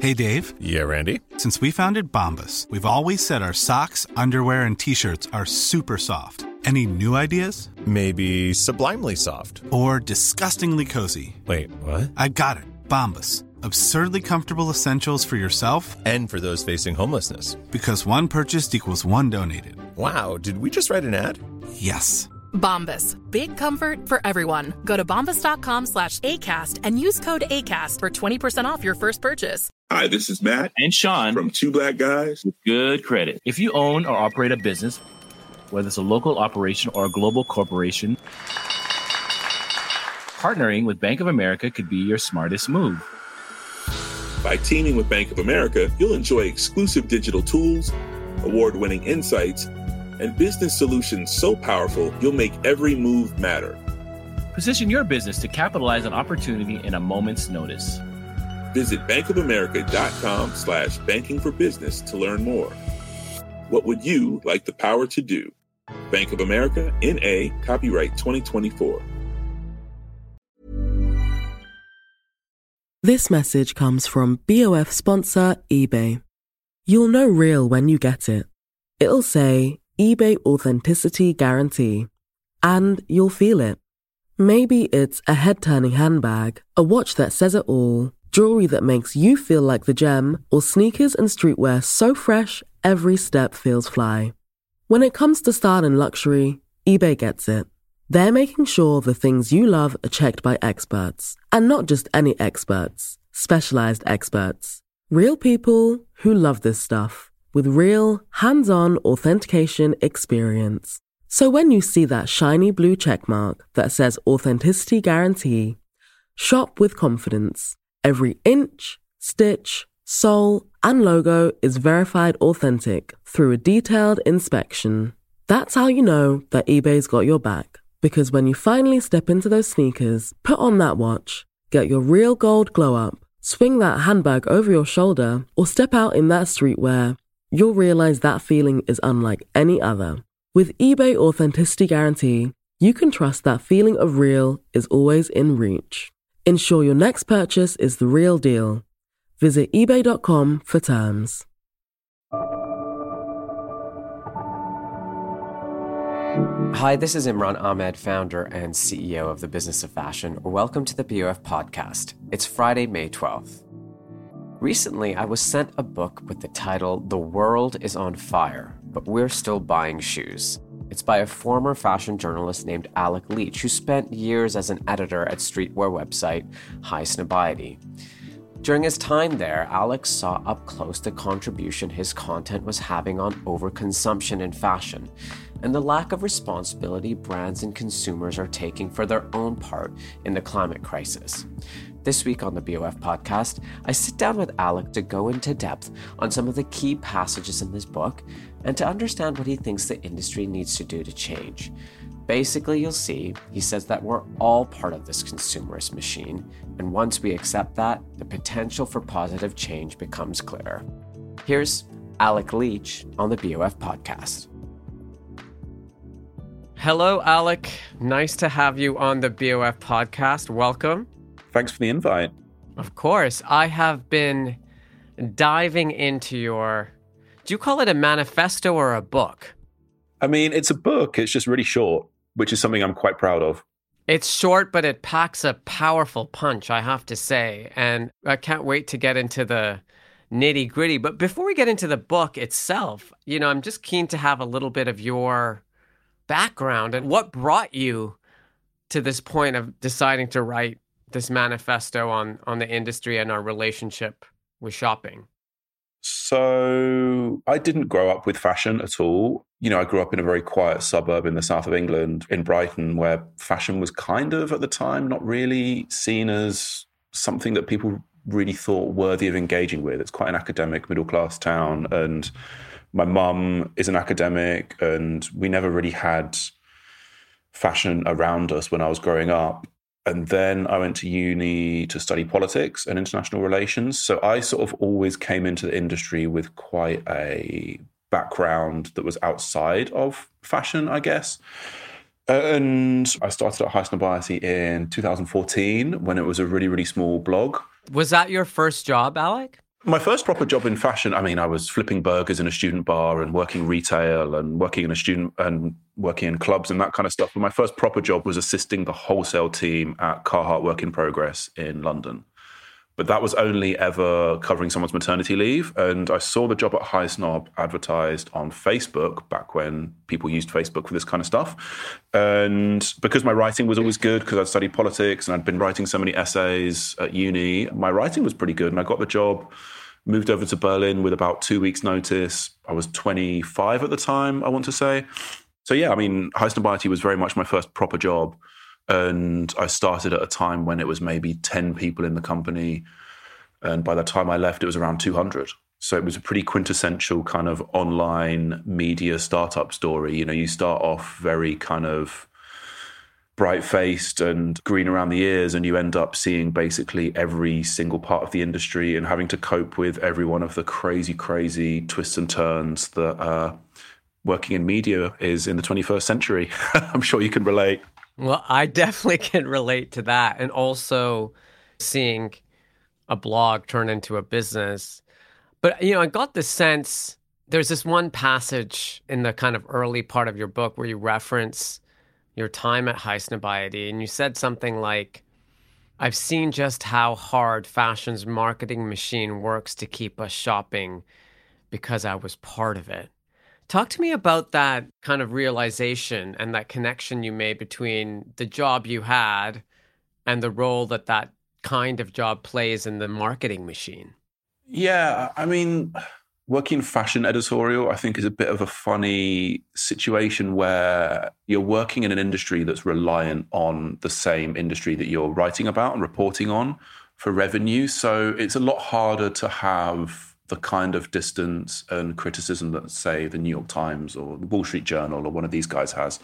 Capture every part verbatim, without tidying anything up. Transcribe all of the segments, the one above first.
Hey, Dave. Yeah, Randy. Since we founded Bombas, we've always said our socks, underwear, and T-shirts are super soft. Any new ideas? Maybe sublimely soft. Or disgustingly cozy. Wait, what? I got it. Bombas. Absurdly comfortable essentials for yourself and for those facing homelessness. Because one purchased equals one donated. Wow, did we just write an ad? Yes. Bombas. Big comfort for everyone. Go to bombas.com slash ACAST and use code ACAST for twenty percent off your first purchase. Hi, this is Matt and Sean from Two Black Guys with Good Credit. If you own or operate a business, whether it's a local operation or a global corporation, partnering with Bank of America could be your smartest move. By teaming with Bank of America, you'll enjoy exclusive digital tools, award-winning insights, and business solutions so powerful you'll make every move matter. Position your business to capitalize on opportunity in a moment's notice. Visit bankofamerica.com slash banking for business to learn more. What would you like the power to do? Bank of America, N A, copyright twenty twenty-four. This message comes from B O F sponsor eBay. You'll know real when you get it. It'll say eBay Authenticity Guarantee. And you'll feel it. Maybe it's a head-turning handbag, a watch that says it all, jewelry that makes you feel like the gem, or sneakers and streetwear so fresh every step feels fly. When it comes to style and luxury, eBay gets it. They're making sure the things you love are checked by experts. And not just any experts, specialized experts. Real people who love this stuff, with real, hands-on authentication experience. So when you see that shiny blue checkmark that says Authenticity Guarantee, shop with confidence. Every inch, stitch, sole, and logo is verified authentic through a detailed inspection. That's how you know that eBay's got your back. Because when you finally step into those sneakers, put on that watch, get your real gold glow up, swing that handbag over your shoulder, or step out in that streetwear, you'll realize that feeling is unlike any other. With eBay Authenticity Guarantee, you can trust that feeling of real is always in reach. Ensure your next purchase is the real deal. Visit ebay dot com for terms. Hi, this is Imran Ahmed, founder and C E O of the Business of Fashion. Welcome to the B O F podcast. It's Friday, May twelfth. Recently, I was sent a book with the title, The World is on Fire, but We're Still Buying Shoes. It's by a former fashion journalist named Alec Leach, who spent years as an editor at streetwear website Highsnobiety. During his time there, Alex saw up close the contribution his content was having on overconsumption in fashion, and the lack of responsibility brands and consumers are taking for their own part in the climate crisis. This week on the B O F podcast, I sit down with Alec to go into depth on some of the key passages in this book and to understand what he thinks the industry needs to do to change. Basically, you'll see, he says that we're all part of this consumerist machine, and once we accept that, the potential for positive change becomes clearer. Here's Alec Leach on the B O F podcast. Hello, Alec. Nice to have you on the B O F podcast. Welcome. Thanks for the invite. Of course. I have been diving into your... Do you call it a manifesto or a book? I mean, it's a book. It's just really short, which is something I'm quite proud of. It's short, but it packs a powerful punch, I have to say. And I can't wait to get into the nitty gritty. But before we get into the book itself, you know, I'm just keen to have a little bit of your background and what brought you to this point of deciding to write this manifesto on, on the industry and our relationship with shopping. So I didn't grow up with fashion at all. You know, I grew up in a very quiet suburb in the south of England, in Brighton, where fashion was kind of, at the time, not really seen as something that people really thought worthy of engaging with. It's quite an academic, middle-class town. And my mum is an academic, and we never really had fashion around us when I was growing up. And then I went to uni to study politics and international relations. So I sort of always came into the industry with quite a background that was outside of fashion, I guess. And I started at Highsnobiety in two thousand fourteen when it was a really, really small blog. Was that your first job, Alec? My first proper job in fashion, I mean, I was flipping burgers in a student bar and working retail and working in a student and working in clubs and that kind of stuff. But my first proper job was assisting the wholesale team at Carhartt Work in Progress in London. But that was only ever covering someone's maternity leave. And I saw the job at Highsnob advertised on Facebook back when people used Facebook for this kind of stuff. And because my writing was always good, because I'd studied politics and I'd been writing so many essays at uni, my writing was pretty good. And I got the job, moved over to Berlin with about two weeks' notice. I was twenty-five at the time, I want to say. So yeah, I mean, Highsnobiety was very much my first proper job. And I started at a time when it was maybe ten people in the company. And by the time I left, it was around two hundred. So it was a pretty quintessential kind of online media startup story. You know, you start off very kind of bright-faced and green around the ears, and you end up seeing basically every single part of the industry and having to cope with every one of the crazy, crazy twists and turns that uh, working in media is in the twenty-first century. I'm sure you can relate. Well, I definitely can relate to that. And also seeing a blog turn into a business. But, you know, I got the sense there's this one passage in the kind of early part of your book where you reference your time at Highsnobiety. And you said something like, I've seen just how hard fashion's marketing machine works to keep us shopping because I was part of it. Talk to me about that kind of realization and that connection you made between the job you had and the role that that kind of job plays in the marketing machine. Yeah, I mean, working fashion editorial, I think, is a bit of a funny situation where you're working in an industry that's reliant on the same industry that you're writing about and reporting on for revenue. So it's a lot harder to have the kind of distance and criticism that, say, the New York Times or the Wall Street Journal or one of these guys has.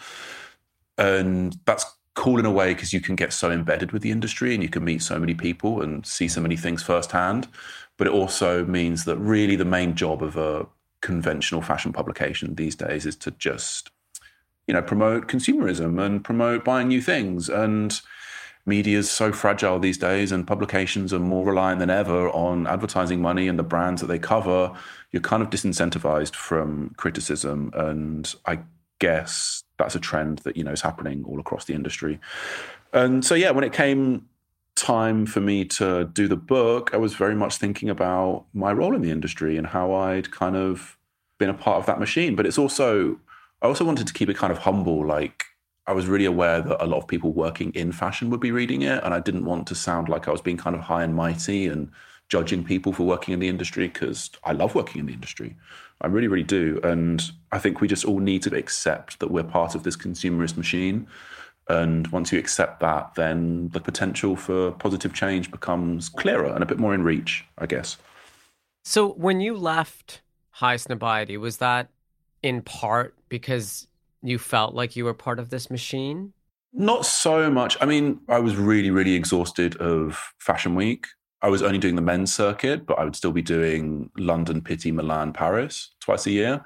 And that's cool in a way because you can get so embedded with the industry and you can meet so many people and see so many things firsthand. But it also means that really the main job of a conventional fashion publication these days is to just, you know, promote consumerism and promote buying new things. And media is so fragile these days and publications are more reliant than ever on advertising money and the brands that they cover. You're kind of disincentivized from criticism. And I guess that's a trend that, you know, is happening all across the industry. And so, yeah, when it came time for me to do the book, I was very much thinking about my role in the industry and how I'd kind of been a part of that machine. But it's also, I also wanted to keep it kind of humble. Like, I was really aware that a lot of people working in fashion would be reading it, and I didn't want to sound like I was being kind of high and mighty and judging people for working in the industry, because I love working in the industry. I really, really do. And I think we just all need to accept that we're part of this consumerist machine. And once you accept that, then the potential for positive change becomes clearer and a bit more in reach, I guess. So when you left Highsnobiety, was that in part because you felt like you were part of this machine? Not so much. I mean, I was really, really exhausted of Fashion Week. I was only doing the men's circuit, but I would still be doing London, Pitti, Milan, Paris twice a year.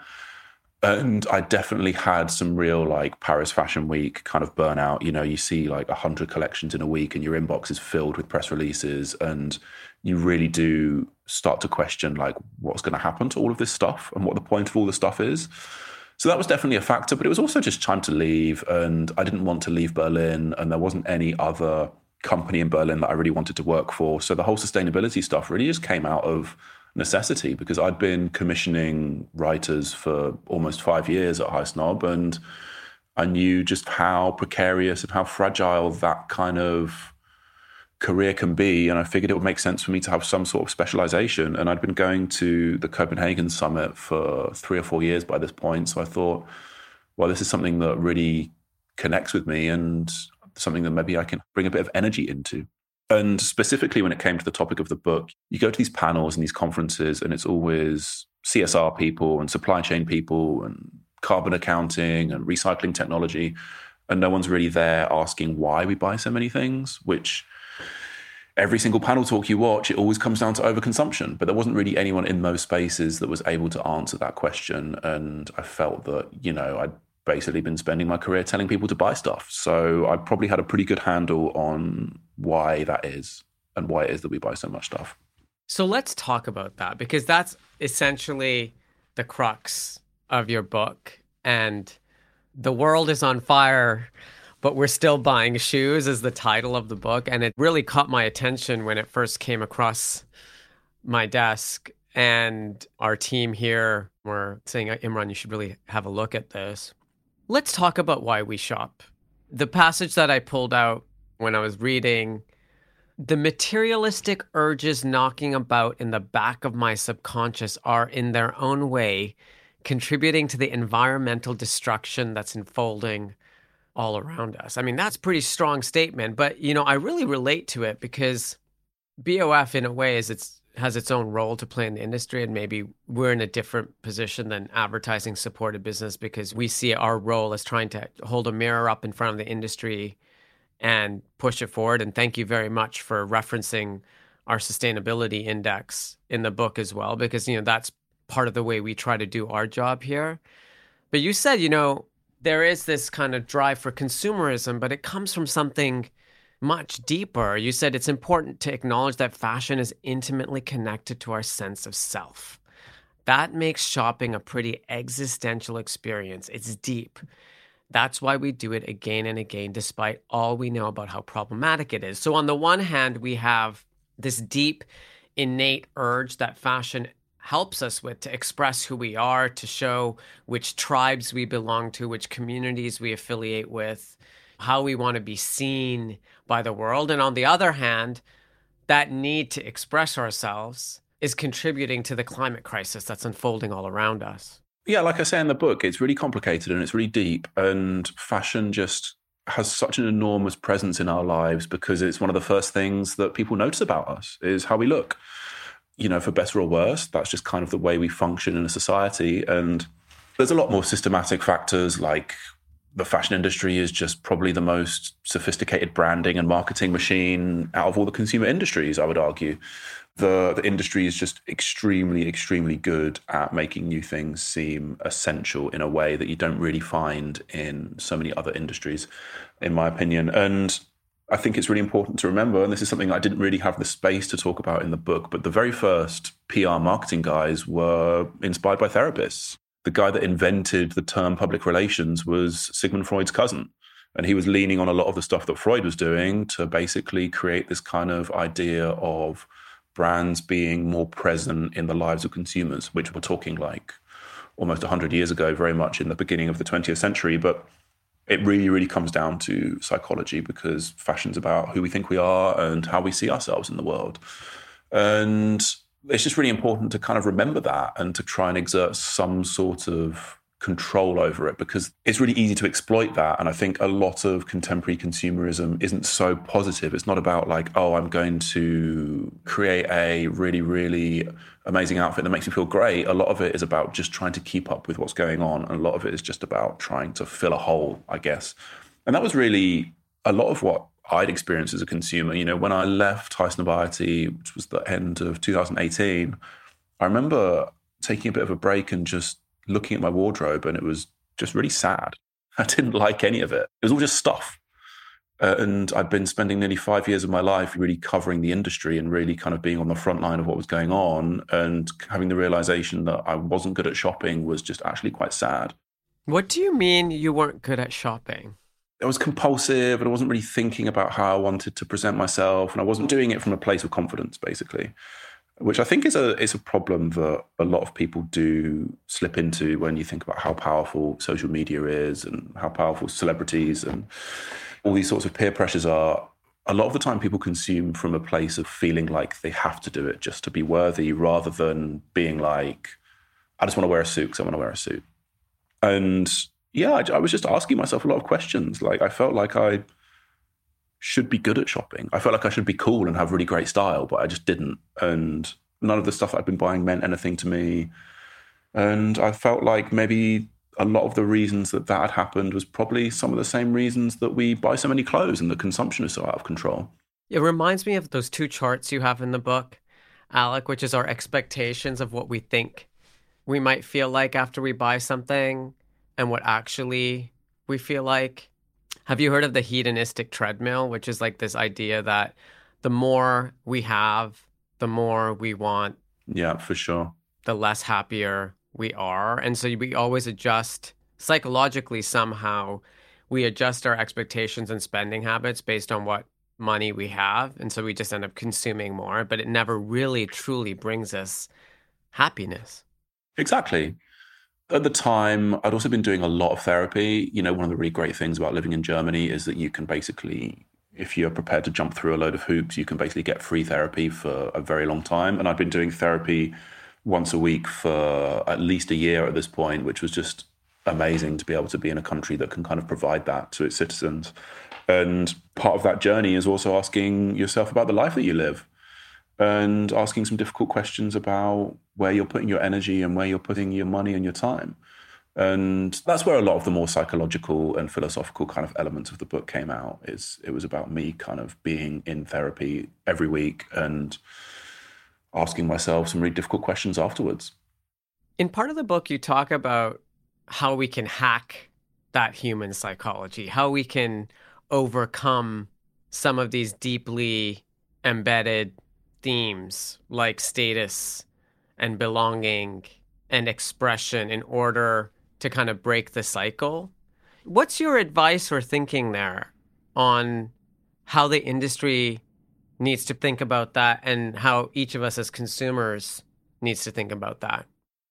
And I definitely had some real like Paris Fashion Week kind of burnout. You know, you see like one hundred collections in a week and your inbox is filled with press releases, and you really do start to question like what's going to happen to all of this stuff and what the point of all the stuff is. So that was definitely a factor, but it was also just time to leave, and I didn't want to leave Berlin, and there wasn't any other company in Berlin that I really wanted to work for. So the whole sustainability stuff really just came out of necessity, because I'd been commissioning writers for almost five years at Highsnob, and I knew just how precarious and how fragile that kind of career can be, and I figured it would make sense for me to have some sort of specialization. And I'd been going to the Copenhagen Summit for three or four years by this point, so I thought, well, this is something that really connects with me and something that maybe I can bring a bit of energy into. And specifically when it came to the topic of the book, you go to these panels and these conferences and it's always C S R people and supply chain people and carbon accounting and recycling technology, and no one's really there asking why we buy so many things, which every single panel talk you watch, it always comes down to overconsumption. But there wasn't really anyone in those spaces that was able to answer that question. And I felt that, you know, I'd basically been spending my career telling people to buy stuff. So I probably had a pretty good handle on why that is and why it is that we buy so much stuff. So let's talk about that, because that's essentially the crux of your book. And the world is on fire, but we're still buying shoes is the title of the book. And it really caught my attention when it first came across my desk. And our team here were saying, Imran, you should really have a look at this. Let's talk about why we shop. The passage that I pulled out when I was reading, the materialistic urges knocking about in the back of my subconscious are in their own way contributing to the environmental destruction that's unfolding all around us. I mean, that's a pretty strong statement, but, you know, I really relate to it because B O F in a way is it's has its own role to play in the industry, and maybe we're in a different position than advertising supported business because we see our role as trying to hold a mirror up in front of the industry and push it forward. And thank you very much for referencing our sustainability index in the book as well, because, you know, that's part of the way we try to do our job here. But you said, you know, there is this kind of drive for consumerism, but it comes from something much deeper. You said it's important to acknowledge that fashion is intimately connected to our sense of self. That makes shopping a pretty existential experience. It's deep. That's why we do it again and again, despite all we know about how problematic it is. So on the one hand, we have this deep, innate urge that fashion helps us with to express who we are, to show which tribes we belong to, which communities we affiliate with, how we want to be seen by the world. And on the other hand, that need to express ourselves is contributing to the climate crisis that's unfolding all around us. Yeah, like I say in the book, it's really complicated and it's really deep. And fashion just has such an enormous presence in our lives because it's one of the first things that people notice about us is how we look. You know, for better or worse, that's just kind of the way we function in a society. And there's a lot more systematic factors, like the fashion industry is just probably the most sophisticated branding and marketing machine out of all the consumer industries, I would argue. The, the industry is just extremely, extremely good at making new things seem essential in a way that you don't really find in so many other industries, in my opinion. And I think it's really important to remember, and this is something I didn't really have the space to talk about in the book, but the very first P R marketing guys were inspired by therapists. The guy that invented the term public relations was Sigmund Freud's cousin. And he was leaning on a lot of the stuff that Freud was doing to basically create this kind of idea of brands being more present in the lives of consumers, which we're talking like almost one hundred years ago, very much in the beginning of the twentieth century. But it really, really comes down to psychology because fashion's about who we think we are and how we see ourselves in the world. And it's just really important to kind of remember that and to try and exert some sort of control over it because it's really easy to exploit that. And I think a lot of contemporary consumerism isn't so positive. It's not about like, oh, I'm going to create a really, really amazing outfit that makes me feel great. A lot of it is about just trying to keep up with what's going on. And a lot of it is just about trying to fill a hole, I guess. And that was really a lot of what I'd experienced as a consumer. You know, when I left Highsnobiety, which was the end of two thousand eighteen, I remember taking a bit of a break and just looking at my wardrobe, and it was just really sad. I didn't like any of it. It was all just stuff. Uh, and I'd been spending nearly five years of my life really covering the industry and really kind of being on the front line of what was going on, and having the realization that I wasn't good at shopping was just actually quite sad. What do you mean you weren't good at shopping? I was compulsive and I wasn't really thinking about how I wanted to present myself, and I wasn't doing it from a place of confidence, basically, which I think is a is a problem that a lot of people do slip into when you think about how powerful social media is and how powerful celebrities and all these sorts of peer pressures are. A lot of the time people consume from a place of feeling like they have to do it just to be worthy, rather than being like, I just want to wear a suit because I want to wear a suit. And yeah, I, I was just asking myself a lot of questions. Like, I felt like I should be good at shopping. I felt like I should be cool and have really great style, but I just didn't. And none of the stuff that I'd been buying meant anything to me. And I felt like maybe a lot of the reasons that that had happened was probably some of the same reasons that we buy so many clothes and the consumption is so out of control. It reminds me of those two charts you have in the book, Alec, which is our expectations of what we think we might feel like after we buy something and what actually we feel like. Have you heard of the hedonistic treadmill, which is like this idea that the more we have, the more we want, Yeah, for sure. the less happier we are. And so we always adjust psychologically somehow. We adjust our expectations and spending habits based on what money we have. And so we just end up consuming more, but it never really truly brings us happiness. Exactly. At the time, I'd also been doing a lot of therapy. You know, one of the really great things about living in Germany is that you can basically, if you're prepared to jump through a load of hoops, you can basically get free therapy for a very long time. And I'd been doing therapy once a week for at least a year at this point, which was just amazing to be able to be in a country that can kind of provide that to its citizens. And part of that journey is also asking yourself about the life that you live and asking some difficult questions about where you're putting your energy and where you're putting your money and your time. And that's where a lot of the more psychological and philosophical kind of elements of the book came out. Is it was about me kind of being in therapy every week and asking myself some really difficult questions afterwards. In part of the book, you talk about how we can hack that human psychology, how we can overcome some of these deeply embedded themes like status and belonging and expression in order to kind of break the cycle. What's your advice or thinking there on how the industry needs to think about that and how each of us as consumers needs to think about that?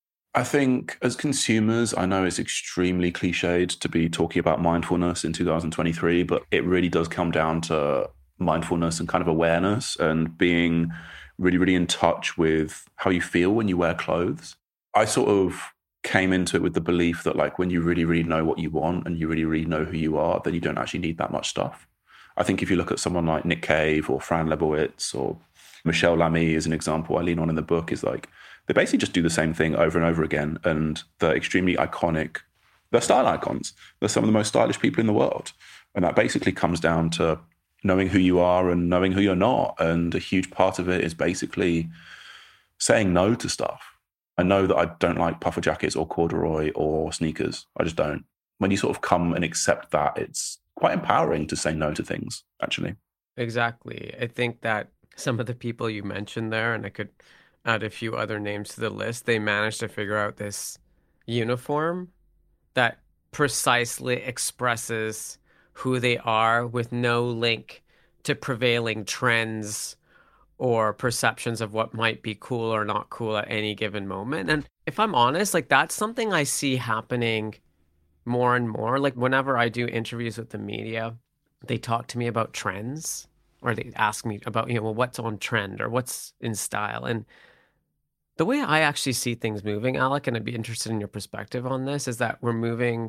I think as consumers, I know it's extremely cliched to be talking about mindfulness in two thousand twenty-three, but it really does come down to mindfulness and kind of awareness and being really, really in touch with how you feel when you wear clothes. I sort of came into it with the belief that like when you really, really know what you want and you really, really know who you are, then you don't actually need that much stuff. I think if you look at someone like Nick Cave or Fran Lebowitz or Michelle Lamy as an example I lean on in the book, is like they basically just do the same thing over and over again. And they're extremely iconic. They're style icons. They're some of the most stylish people in the world. And that basically comes down to knowing who you are and knowing who you're not. And a huge part of it is basically saying no to stuff. I know that I don't like puffer jackets or corduroy or sneakers. I just don't. When you sort of come and accept that, it's quite empowering to say no to things, actually. Exactly. I think that some of the people you mentioned there, and I could add a few other names to the list, they managed to figure out this uniform that precisely expresses who they are with no link to prevailing trends or perceptions of what might be cool or not cool at any given moment. And if I'm honest, like that's something I see happening more and more. Like whenever I do interviews with the media, they talk to me about trends, or they ask me about, you know, well, what's on trend or what's in style. And the way I actually see things moving, Alec, and I'd be interested in your perspective on this, is that we're moving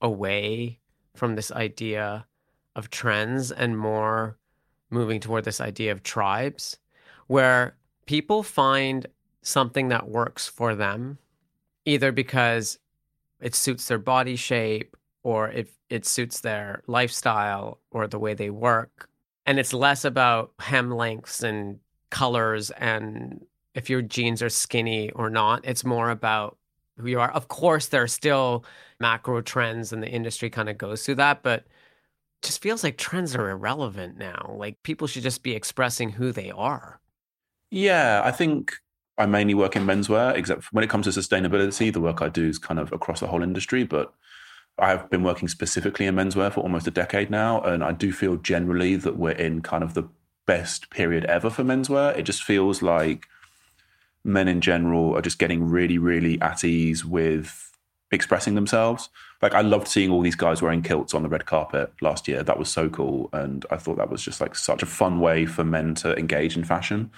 away from this idea of trends and more moving toward this idea of tribes, where people find something that works for them, either because it suits their body shape or it, it suits their lifestyle or the way they work. And it's less about hem lengths and colors and if your jeans are skinny or not. It's more about who you are. Of course, there are still macro trends and the industry kind of goes through that, but it just feels like trends are irrelevant now. Like people should just be expressing who they are. Yeah, I think I mainly work in menswear, except when it comes to sustainability, the work I do is kind of across the whole industry, but I've been working specifically in menswear for almost a decade now, and I do feel generally that we're in kind of the best period ever for menswear. It just feels like men in general are just getting really, really at ease with expressing themselves. Like I loved seeing all these guys wearing kilts on the red carpet last year. That was so cool. And I thought that was just like such a fun way for men to engage in fashion.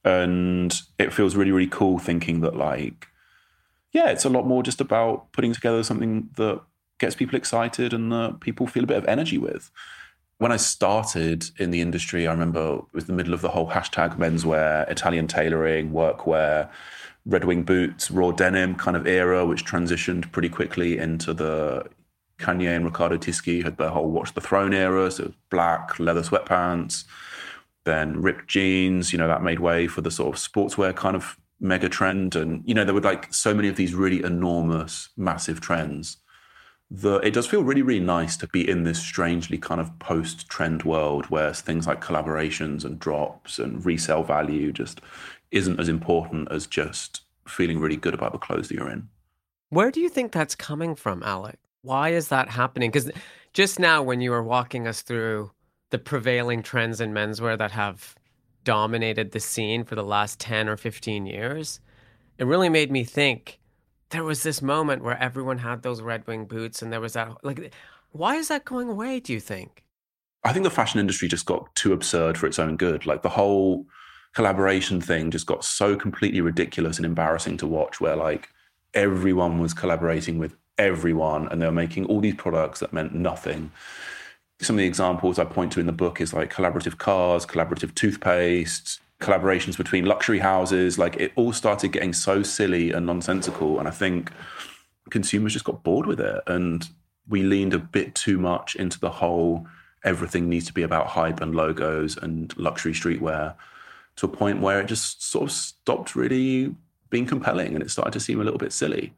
And it feels really, really cool thinking that like, yeah, it's a lot more just about putting together something that gets people excited and that people feel a bit of energy with. When I started in the industry, I remember it was the middle of the whole hashtag menswear, Italian tailoring, workwear, Red Wing boots, raw denim kind of era, which transitioned pretty quickly into the Kanye and Riccardo Tisci had their whole Watch the Throne era, so black leather sweatpants, then ripped jeans, you know, that made way for the sort of sportswear kind of mega trend. And, you know, there were like so many of these really enormous, massive trends that it does feel really, really nice to be in this strangely kind of post-trend world where things like collaborations and drops and resale value just isn't as important as just feeling really good about the clothes that you're in. Where do you think that's coming from, Alec? Why is that happening? Because just now when you were walking us through the prevailing trends in menswear that have dominated the scene for the last ten or fifteen years, it really made me think there was this moment where everyone had those Red Wing boots and there was that, like, why is that going away, do you think? I think the fashion industry just got too absurd for its own good. Like the whole collaboration thing just got so completely ridiculous and embarrassing to watch, where like everyone was collaborating with everyone and they were making all these products that meant nothing. Some of the examples I point to in the book is like collaborative cars, collaborative toothpaste, collaborations between luxury houses. Like it all started getting so silly and nonsensical. And I think consumers just got bored with it. And we leaned a bit too much into the whole everything needs to be about hype and logos and luxury streetwear, to a point where it just sort of stopped really being compelling and it started to seem a little bit silly.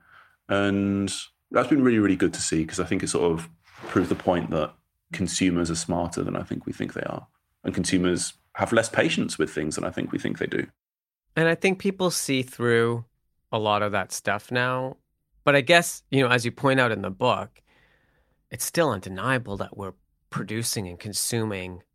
And that's been really, really good to see, because I think it sort of proved the point that consumers are smarter than I think we think they are. And consumers have less patience with things than I think we think they do. And I think people see through a lot of that stuff now. But I guess, you know, as you point out in the book, it's still undeniable that we're producing and consuming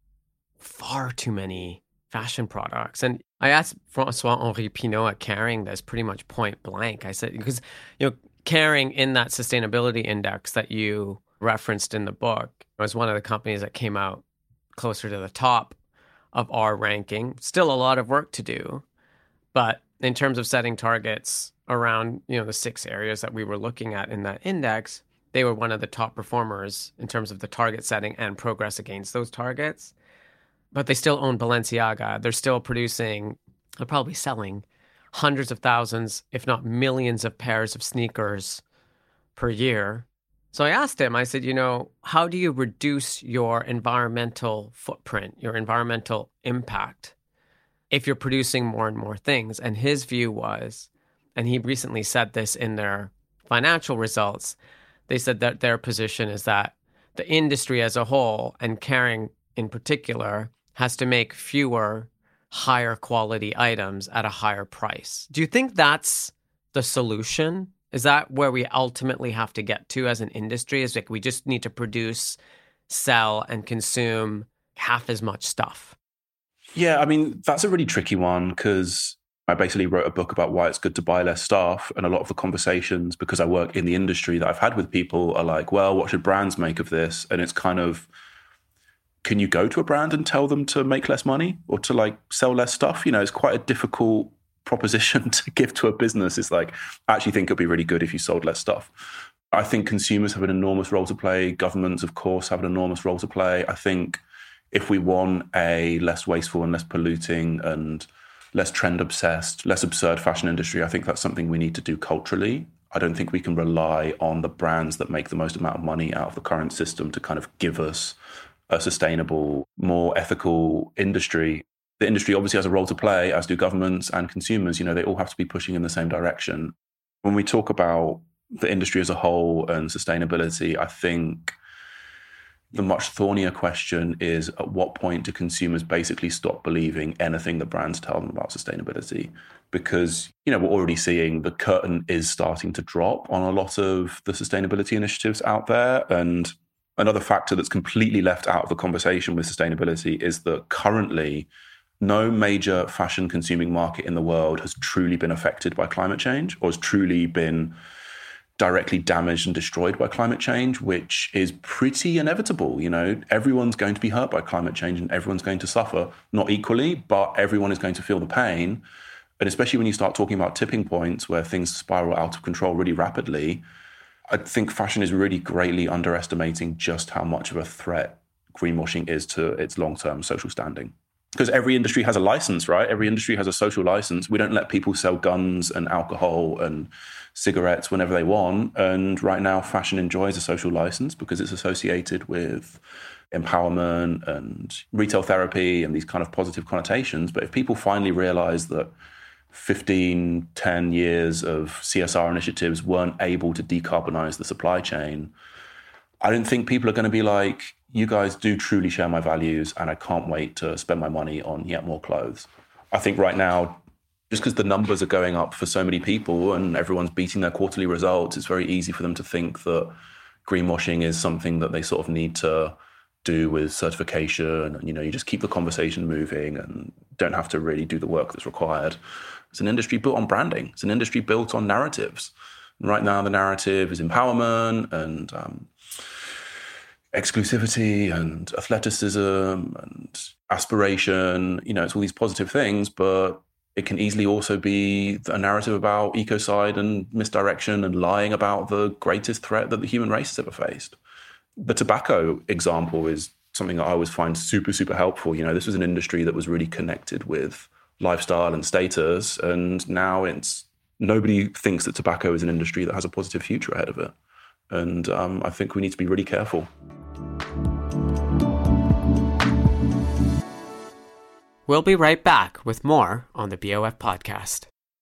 far too many fashion products. And I asked François-Henri Pinault at Kering this pretty much point blank. I said, because, you know, Kering in that sustainability index that you referenced in the book was one of the companies that came out closer to the top of our ranking. Still a lot of work to do. But in terms of setting targets around, you know, the six areas that we were looking at in that index, they were one of the top performers in terms of the target setting and progress against those targets. But they still own Balenciaga. They're still producing, they're probably selling hundreds of thousands, if not millions of pairs of sneakers per year. So I asked him, I said, you know, how do you reduce your environmental footprint, your environmental impact, if you're producing more and more things? And his view was, and he recently said this in their financial results, they said that their position is that the industry as a whole, and Kering in particular, has to make fewer higher quality items at a higher price. Do you think that's the solution? Is that where we ultimately have to get to as an industry? Is like we just need to produce, sell, and consume half as much stuff? Yeah, I mean, that's a really tricky one, because I basically wrote a book about why it's good to buy less stuff. And a lot of the conversations, because I work in the industry, that I've had with people are like, well, what should brands make of this? And it's kind of, can you go to a brand and tell them to make less money or to like sell less stuff? You know, it's quite a difficult proposition to give to a business. It's like, I actually think it'd be really good if you sold less stuff. I think consumers have an enormous role to play. Governments, of course, have an enormous role to play. I think if we want a less wasteful and less polluting and less trend-obsessed, less absurd fashion industry, I think that's something we need to do culturally. I don't think we can rely on the brands that make the most amount of money out of the current system to kind of give us a sustainable, more ethical industry. The industry obviously has a role to play, as do governments and consumers. You know, they all have to be pushing in the same direction. When we talk about the industry as a whole and sustainability, I think the much thornier question is, at what point do consumers basically stop believing anything that brands tell them about sustainability? Because, you know, we're already seeing the curtain is starting to drop on a lot of the sustainability initiatives out there. And another factor that's completely left out of the conversation with sustainability is that currently no major fashion consuming market in the world has truly been affected by climate change or has truly been directly damaged and destroyed by climate change, which is pretty inevitable. You know, everyone's going to be hurt by climate change and everyone's going to suffer, not equally, but everyone is going to feel the pain. And especially when you start talking about tipping points where things spiral out of control really rapidly, I think fashion is really greatly underestimating just how much of a threat greenwashing is to its long-term social standing. Because every industry has a license, right? Every industry has a social license. We don't let people sell guns and alcohol and cigarettes whenever they want. And right now, fashion enjoys a social license because it's associated with empowerment and retail therapy and these kind of positive connotations. But if people finally realize that fifteen, ten years of C S R initiatives weren't able to decarbonize the supply chain, I don't think people are going to be like, you guys do truly share my values and I can't wait to spend my money on yet more clothes. I think right now, just because the numbers are going up for so many people and everyone's beating their quarterly results, it's very easy for them to think that greenwashing is something that they sort of need to do with certification. And, you know, you just keep the conversation moving and don't have to really do the work that's required. It's an industry built on branding. It's an industry built on narratives. And right now, the narrative is empowerment and um, exclusivity and athleticism and aspiration. You know, it's all these positive things, but it can easily also be a narrative about ecocide and misdirection and lying about the greatest threat that the human race has ever faced. The tobacco example is something that I always find super, super helpful. You know, this was an industry that was really connected with lifestyle and status, and now it's nobody thinks that tobacco is an industry that has a positive future ahead of it. And um, I think we need to be really careful. We'll be right back with more on the B O F podcast.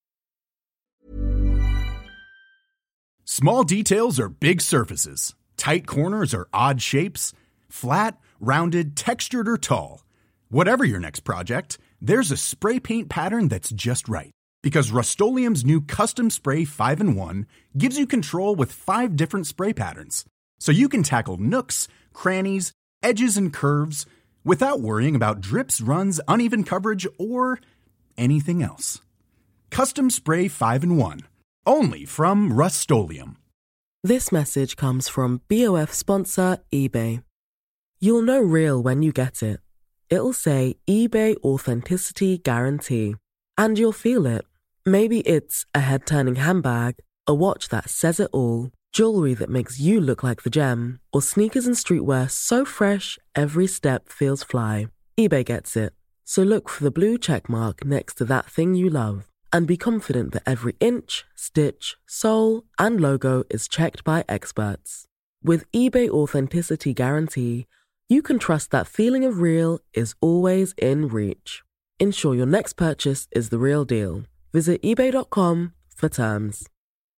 Small details are big surfaces. Tight corners are odd shapes. Flat, rounded, textured, or tall. Whatever your next project, there's a spray paint pattern that's just right. Because Rust-Oleum's new Custom Spray five in one gives you control with five different spray patterns. So you can tackle nooks, crannies, edges, and curves without worrying about drips, runs, uneven coverage, or anything else. Custom Spray five in one. Only from Rust-Oleum. This message comes from B O F sponsor eBay. You'll know real when you get it. It'll say eBay Authenticity Guarantee. And you'll feel it. Maybe it's a head-turning handbag, a watch that says it all, jewelry that makes you look like the gem, or sneakers and streetwear so fresh every step feels fly. eBay gets it. So look for the blue check mark next to that thing you love. And be confident that every inch, stitch, sole, and logo is checked by experts. With eBay Authenticity Guarantee, you can trust that feeling of real is always in reach. Ensure your next purchase is the real deal. Visit ebay dot com for terms.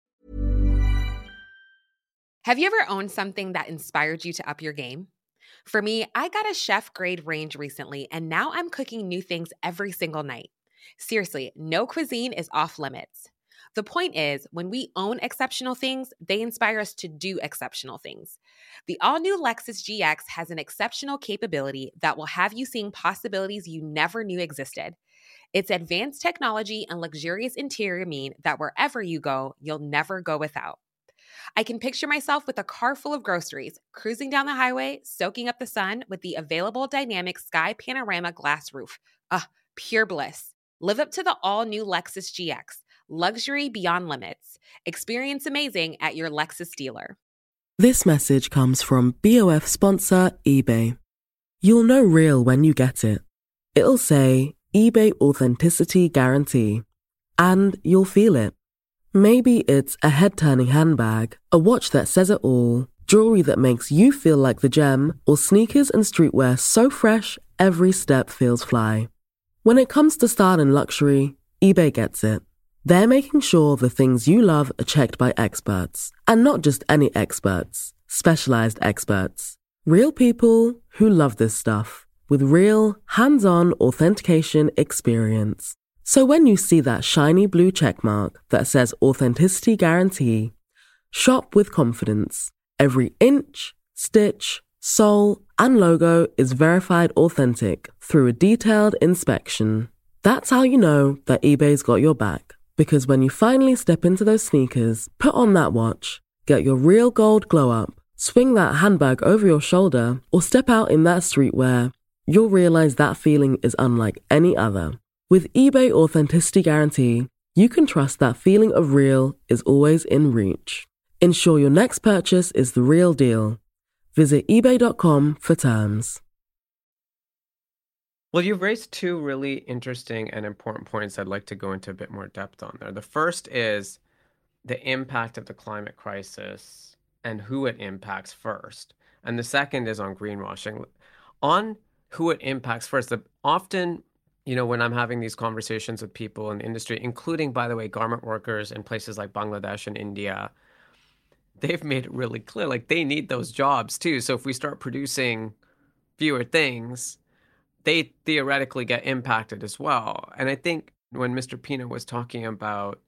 Have you ever owned something that inspired you to up your game? For me, I got a chef-grade range recently, and now I'm cooking new things every single night. Seriously, no cuisine is off limits. The point is, when we own exceptional things, they inspire us to do exceptional things. The all-new Lexus G X has an exceptional capability that will have you seeing possibilities you never knew existed. Its advanced technology and luxurious interior mean that wherever you go, you'll never go without. I can picture myself with a car full of groceries, cruising down the highway, soaking up the sun with the available dynamic sky panorama glass roof. Ah, pure bliss. Live up to the all-new Lexus G X. Luxury beyond limits. Experience amazing at your Lexus dealer. This message comes from B O F sponsor eBay. You'll know real when you get it. It'll say eBay Authenticity Guarantee. And you'll feel it. Maybe it's a head-turning handbag, a watch that says it all, jewelry that makes you feel like the gem, or sneakers and streetwear so fresh every step feels fly. When it comes to style and luxury, eBay gets it. They're making sure the things you love are checked by experts. And not just any experts, specialized experts. Real people who love this stuff, with real, hands-on authentication experience. So when you see that shiny blue checkmark that says Authenticity Guarantee, shop with confidence. Every inch, stitch, sole, and logo is verified authentic through a detailed inspection. That's how you know that eBay's got your back. Because when you finally step into those sneakers, put on that watch, get your real gold glow up, swing that handbag over your shoulder, or step out in that streetwear, you'll realize that feeling is unlike any other. With eBay Authenticity Guarantee, you can trust that feeling of real is always in reach. Ensure your next purchase is the real deal. Visit ebay dot com for terms. Well, you've raised two really interesting and important points I'd like to go into a bit more depth on there. The first is the impact of the climate crisis and who it impacts first. And the second is on greenwashing. On who it impacts first, the, often, you know, when I'm having these conversations with people in the industry, including, by the way, garment workers in places like Bangladesh and India, they've made it really clear, like they need those jobs too. So if we start producing fewer things, they theoretically get impacted as well. And I think When Mister Pina was talking about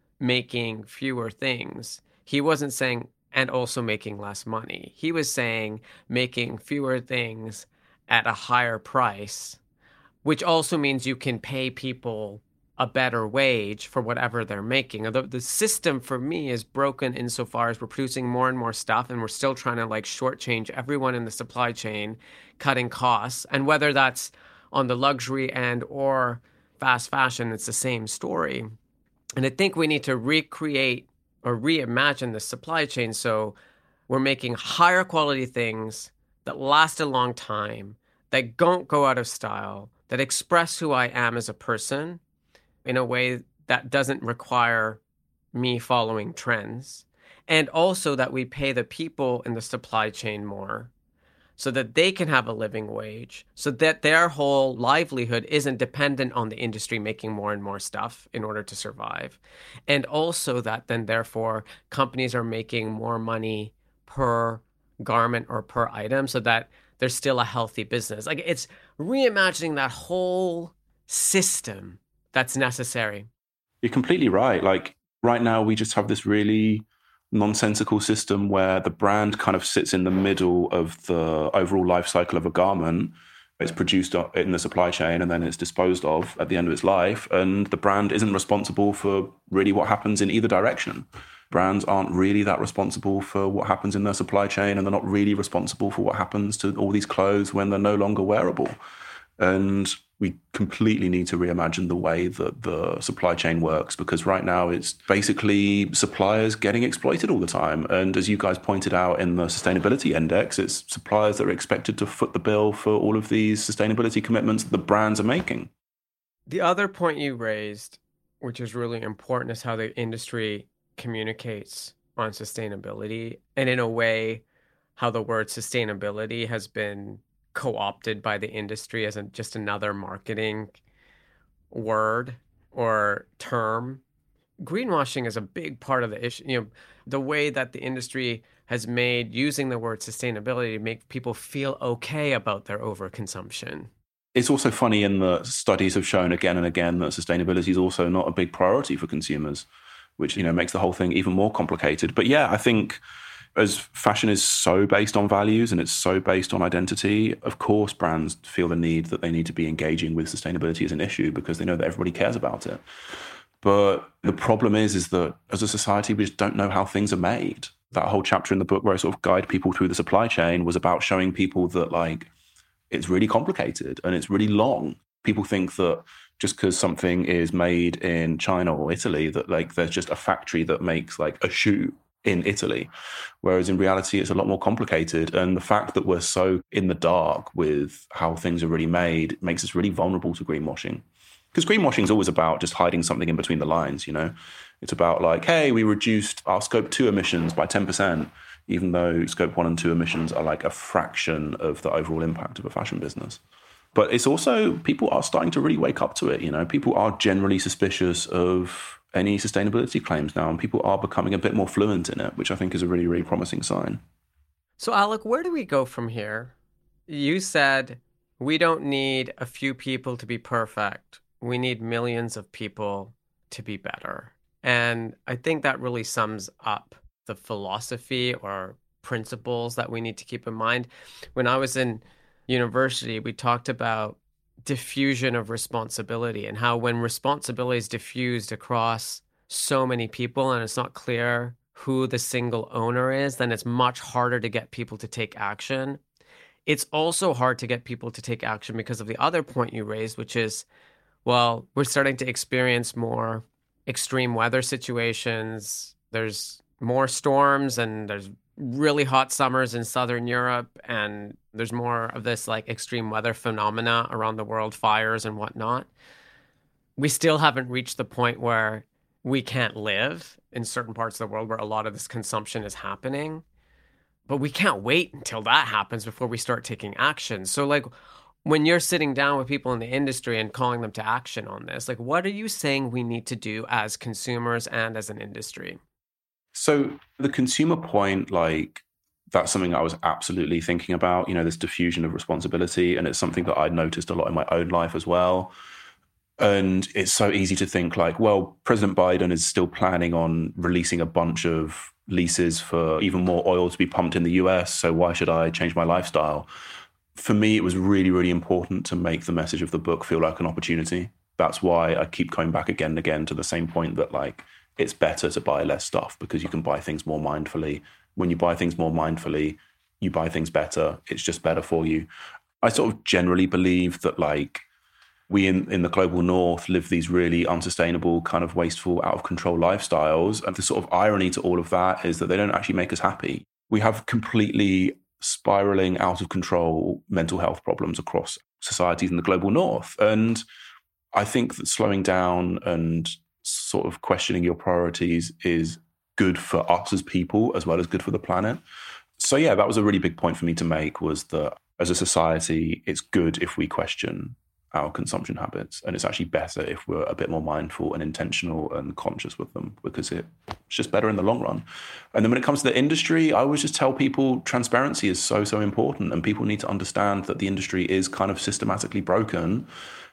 making fewer things, he wasn't saying, and also making less money. He was saying making fewer things at a higher price, which also means you can pay people a better wage for whatever they're making. The, the system for me is broken insofar as we're producing more and more stuff and we're still trying to like shortchange everyone in the supply chain, cutting costs. And whether that's on the luxury end or fast fashion, it's the same story. And I think we need to recreate or reimagine the supply chain so we're making higher quality things that last a long time, that don't go out of style, that express who I am as a person in a way that doesn't require me following trends. And also that we pay the people in the supply chain more so that they can have a living wage, so that their whole livelihood isn't dependent on the industry making more and more stuff in order to survive. And also that then therefore companies are making more money per garment or per item so that there's still a healthy business. Like it's reimagining that whole system that's necessary. You're completely right. Like right now, we just have this really nonsensical system where the brand kind of sits in the middle of the overall life cycle of a garment. It's produced in the supply chain and then it's disposed of at the end of its life. And the brand isn't responsible for really what happens in either direction. Brands aren't really that responsible for what happens in their supply chain, and they're not really responsible for what happens to all these clothes when they're no longer wearable. And we completely need to reimagine the way that the supply chain works, because right now it's basically suppliers getting exploited all the time. And as you guys pointed out in the sustainability index, it's suppliers that are expected to foot the bill for all of these sustainability commitments that the brands are making. The other point you raised, which is really important, is how the industry communicates on sustainability, and in a way, how the word sustainability has been co-opted by the industry as a, just another marketing word or term. Greenwashing is a big part of the issue. You know, the way that the industry has made using the word sustainability to make people feel okay about their overconsumption. It's also funny in that studies have shown again and again that sustainability is also not a big priority for consumers, which, you know, makes the whole thing even more complicated. But yeah, I think as fashion is so based on values and it's so based on identity, of course, brands feel the need that they need to be engaging with sustainability as an issue because they know that everybody cares about it. But the problem is, is that as a society, we just don't know how things are made. That whole chapter in the book where I sort of guide people through the supply chain was about showing people that, like, it's really complicated and it's really long. People think that just because something is made in China or Italy, that like there's just a factory that makes like a shoe in Italy, whereas in reality it's a lot more complicated. And the fact that we're so in the dark with how things are really made makes us really vulnerable to greenwashing. Because greenwashing is always about just hiding something in between the lines, you know? It's about like, hey, we reduced our scope two emissions by ten percent, even though scope one and two emissions are like a fraction of the overall impact of a fashion business. But it's also, people are starting to really wake up to it, you know? People are generally suspicious of any sustainability claims now, and people are becoming a bit more fluent in it, which I think is a really, really promising sign. So, Alec, where do we go from here? You said we don't need a few people to be perfect. We need millions of people to be better. And I think that really sums up the philosophy or principles that we need to keep in mind. When I was in university, we talked about diffusion of responsibility and how when responsibility is diffused across so many people and it's not clear who the single owner is, then it's much harder to get people to take action. It's also hard to get people to take action because of the other point you raised, which is, well, we're starting to experience more extreme weather situations. There's more storms and there's really hot summers in Southern Europe, and there's more of this like extreme weather phenomena around the world, fires and whatnot. We still haven't reached the point where we can't live in certain parts of the world where a lot of this consumption is happening. But we can't wait until that happens before we start taking action. So like when you're sitting down with people in the industry and calling them to action on this, like what are you saying we need to do as consumers and as an industry? So the consumer point, like, that's something I was absolutely thinking about, you know, this diffusion of responsibility. And it's something that I noticed a lot in my own life as well. And it's so easy to think like, well, President Biden is still planning on releasing a bunch of leases for even more oil to be pumped in the U S, so why should I change my lifestyle? For me, it was really, really important to make the message of the book feel like an opportunity. That's why I keep coming back again and again to the same point that like, it's better to buy less stuff because you can buy things more mindfully. When you buy things more mindfully, you buy things better. It's just better for you. I sort of generally believe that like we in, in the global north live these really unsustainable, kind of wasteful, out of control lifestyles. And the sort of irony to all of that is that they don't actually make us happy. We have completely spiraling out of control mental health problems across societies in the global north. And I think that slowing down and sort of questioning your priorities is good for us as people as well as good for the planet. So yeah, that was a really big point for me to make, was that as a society, it's good if we question our consumption habits. And it's actually better if we're a bit more mindful and intentional and conscious with them, because it's just better in the long run. And then when it comes to the industry, I always just tell people transparency is so, so important. And people need to understand that the industry is kind of systematically broken.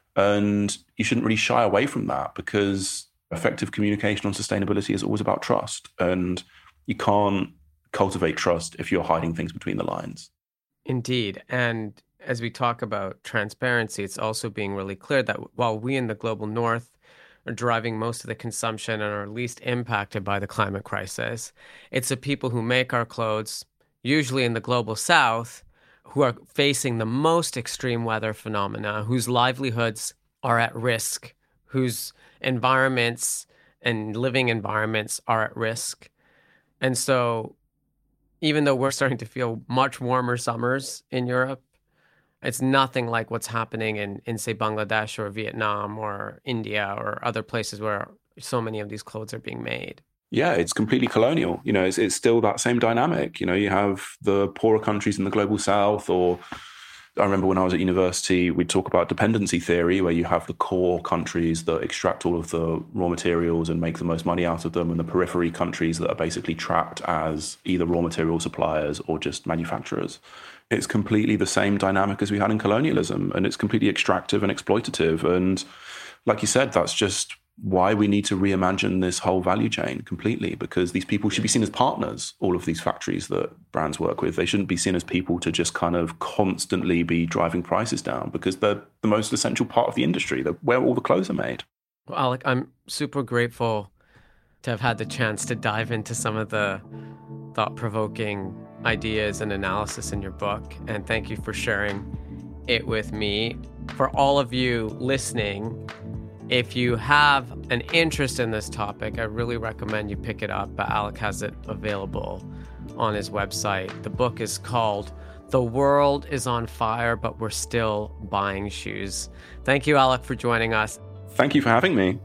And you shouldn't really shy away from that, because effective communication on sustainability is always about trust. And you can't cultivate trust if you're hiding things between the lines. Indeed. And as we talk about transparency, it's also being really clear that while we in the global north are driving most of the consumption and are least impacted by the climate crisis, it's the people who make our clothes, usually in the global south, who are facing the most extreme weather phenomena, whose livelihoods are at risk, whose environments and living environments are at risk. And so even though we're starting to feel much warmer summers in Europe, it's nothing like what's happening in, in, say, Bangladesh or Vietnam or India or other places where so many of these clothes are being made. Yeah, it's completely colonial. You know, it's, it's still that same dynamic. You know, you have the poorer countries in the global south, or I remember when I was at university, we'd talk about dependency theory, where you have the core countries that extract all of the raw materials and make the most money out of them, and the periphery countries that are basically trapped as either raw material suppliers or just manufacturers. It's completely the same dynamic as we had in colonialism, and it's completely extractive and exploitative. And like you said, that's just why we need to reimagine this whole value chain completely, because these people should be seen as partners, all of these factories that brands work with. They shouldn't be seen as people to just kind of constantly be driving prices down, because they're the most essential part of the industry. They're where all the clothes are made. Well, Alec, I'm super grateful to have had the chance to dive into some of the thought-provoking ideas and analysis in your book. And thank you for sharing it with me. For all of you listening, if you have an interest in this topic, I really recommend you pick it up. But Alec has it available on his website. The book is called The World is on Fire, but We're Still Buying Shoes. Thank you, Alec, for joining us. Thank you for having me.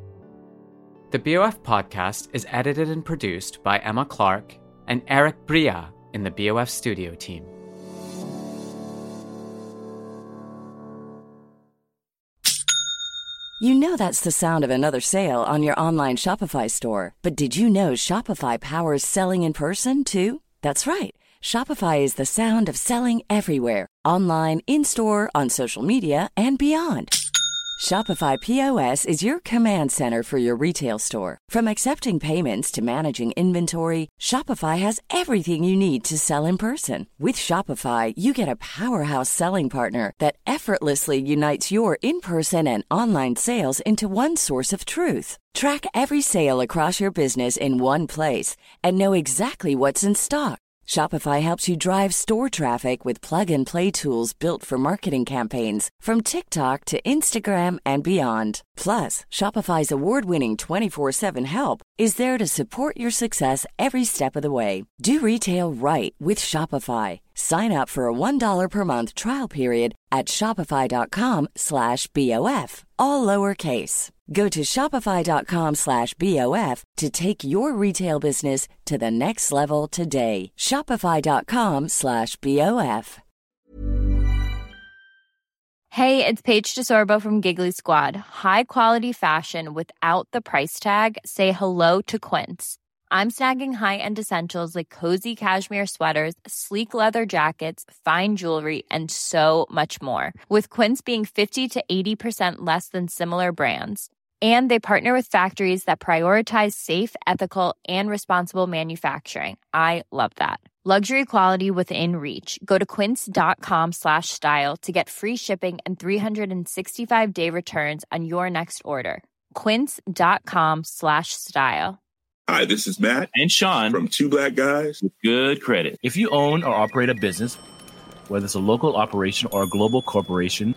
The B O F podcast is edited and produced by Emma Clark and Eric Bria in the B O F studio team. You know that's the sound of another sale on your online Shopify store. But did you know Shopify powers selling in person, too? That's right. Shopify is the sound of selling everywhere. Online, in-store, on social media, and beyond. Shopify P O S is your command center for your retail store. From accepting payments to managing inventory, Shopify has everything you need to sell in person. With Shopify, you get a powerhouse selling partner that effortlessly unites your in-person and online sales into one source of truth. Track every sale across your business in one place and know exactly what's in stock. Shopify helps you drive store traffic with plug-and-play tools built for marketing campaigns, from TikTok to Instagram and beyond. Plus, Shopify's award-winning twenty-four seven help is there to support your success every step of the way. Do retail right with Shopify. Sign up for a one dollar per month trial period at shopify.com slash BOF, all lowercase. Go to shopify.com slash BOF to take your retail business to the next level today. Shopify.com slash BOF. Hey, it's Paige DeSorbo from Giggly Squad. High quality fashion without the price tag. Say hello to Quince. I'm snagging high-end essentials like cozy cashmere sweaters, sleek leather jackets, fine jewelry, and so much more. With Quince being fifty to eighty percent less than similar brands. And they partner with factories that prioritize safe, ethical, and responsible manufacturing. I love that. Luxury quality within reach. Go to quince.com slash style to get free shipping and three sixty-five day returns on your next order. Quince.com slash style. Hi, this is Matt and Sean from Two Black Guys with Good Credit. If you own or operate a business, whether it's a local operation or a global corporation,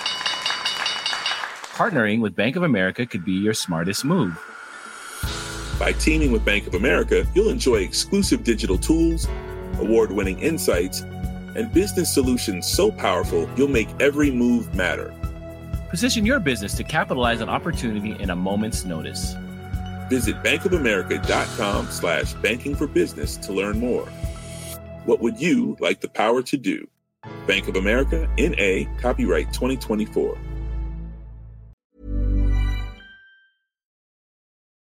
partnering with Bank of America could be your smartest move. By teaming with Bank of America, you'll enjoy exclusive digital tools, award-winning insights, and business solutions so powerful you'll make every move matter. Position your business to capitalize on opportunity in a moment's notice. Visit bankofamerica.com slash banking for business to learn more. What would you like the power to do? Bank of America, N A, copyright twenty twenty-four.